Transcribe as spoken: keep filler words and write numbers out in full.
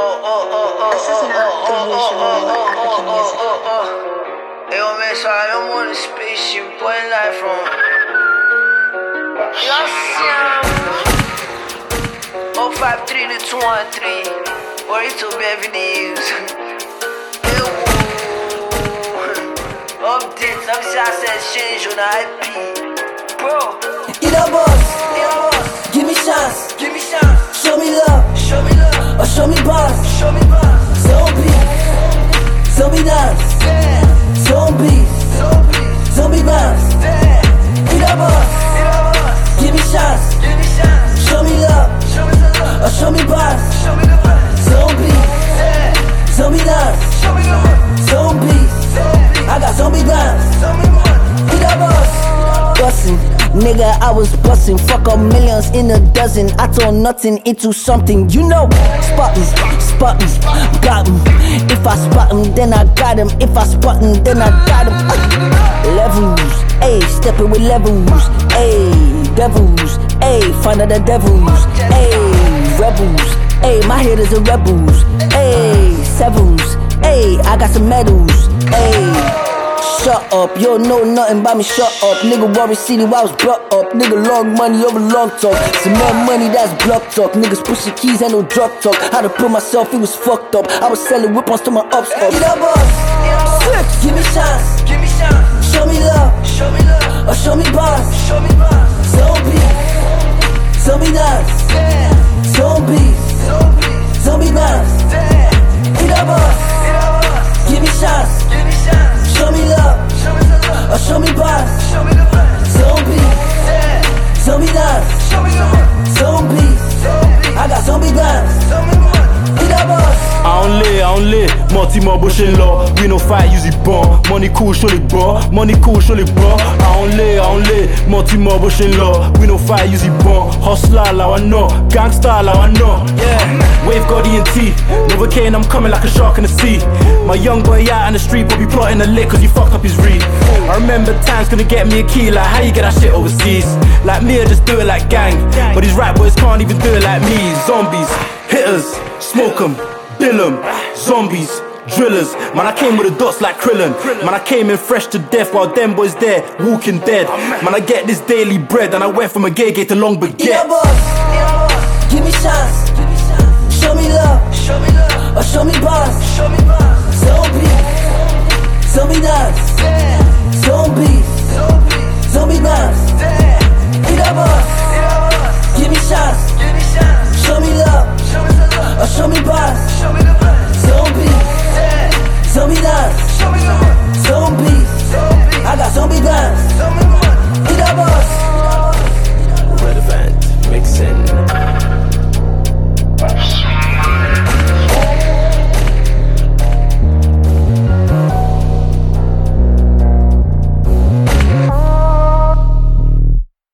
This is not the usual African music. Yo, man, sorry, I'm on a spaceship, going live from oh five three to two one three, Burrito Beverly Hills. Updates, I'm sure I said change on the I P. Bro, Ida boss, give me chance, give me chance, show me love, show me love, or show me boss, show me boss. Zombie, zombie dance, zombies, zombie dance. Ida boss, give me chance, give me chance, show me love, show me love, or show me boss, show me the boss. zombie, zombie dance, Show me the boss, zombies. I got zombie dance. show me the boss. Ida boss, bussin', nigga, I was bussin'. Fuck up millions in a dozen. I turned nothing into something, you know. Spottin', spottin', got 'em. If I spot 'em, then I got 'em. If I spot 'em, then I got 'em. Uh, levels, ayy, steppin' with levels, ayy, devils, ayy, find out the devils, ayy, rebels, ayy, my hitters are rebels, ayy, sevens, ayy, I got some medals, ayy. Shut up, you don't know nothing about me, shut up. Nigga worry city while I was brought up. Nigga long money over long talk. Some more money, that's block talk. Niggas pushing keys and no drug talk. How to put myself, it was fucked up. I was selling whip-ons to my ups up. Ida boss, give me chance, Give me chance, show me love, show me love, or show me boss. show me boss. Zombie, zombie dance, zombies, zombie dance. Ida boss, give me chance, Give me chance, show me love, show me the love, or show me boss. show me the boss. Zombie, zombie dance, Show me the boss, zombies. I got zombie dance. show me the boss. Ida boss, I don't lay, I don't lay, multi-more bushing law. We no fight, use it bomb. Money cool, surely bro. Money cool, surely bro. I don't lay, I don't lay, multi-more bushing law. We no fight, use it bomb. Hustler, like I know. Gangsta, like I know. Yeah. Wave got E N T. Novocaine, I'm coming like a shark in the sea. My young boy out on the street, but be plotting a lick cause he fucked up his read. I remember times gonna get me a key, like how you get that shit overseas. Like me, I just do it like gang. But these rap boys can't even do it like me. Zombies, hitters, smoke 'em. Bill 'em, zombies, drillers. Man, I came with the dots like Krillin. Man, I came in fresh to death while them boys there, walking dead. Man, I get this daily bread and I went from a gay gate to long Ida baguette. boss, give me chance, show me love, Show me love, or show me boss. show me boss. Zombie, zombie dance, zombies, zombie dance. Ida boss, give me chance, Give me chance, show me love, show me the love, or show me boss. show me the boss. Zombie, zombie dance, Show me the boss, zombies. I got zombie dance.